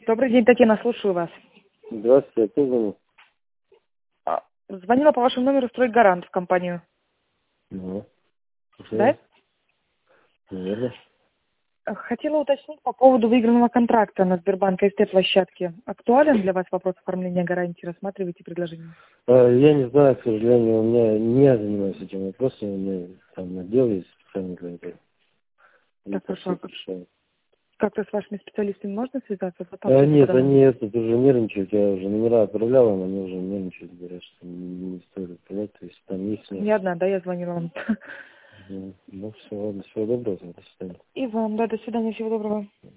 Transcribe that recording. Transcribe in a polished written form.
Добрый день, Татьяна, слушаю вас. Здравствуйте, а кто звонит? Звонила по вашему номеру «Стройгарант» в компанию. Ну, Да? наверное. Хотела уточнить по поводу выигранного контракта на Сбербанк СТ-площадке. Актуален для вас вопрос оформления гарантии? Рассматриваете предложение? Я не знаю, к сожалению, у меня не я занимаюсь этим вопросом, у меня там отдел есть специальный для этого. Так, Это все хорошо. решаю. Как-то с вашими специалистами можно связаться? Нет, они уже нервничают, я уже номера отправлял, но они уже нервничают, говорят, что не стоит отправлять, то есть там есть... Не одна, да, я звонила вам. Ну, все, ладно, всего доброго, до свидания. И вам, да, до свидания, всего доброго.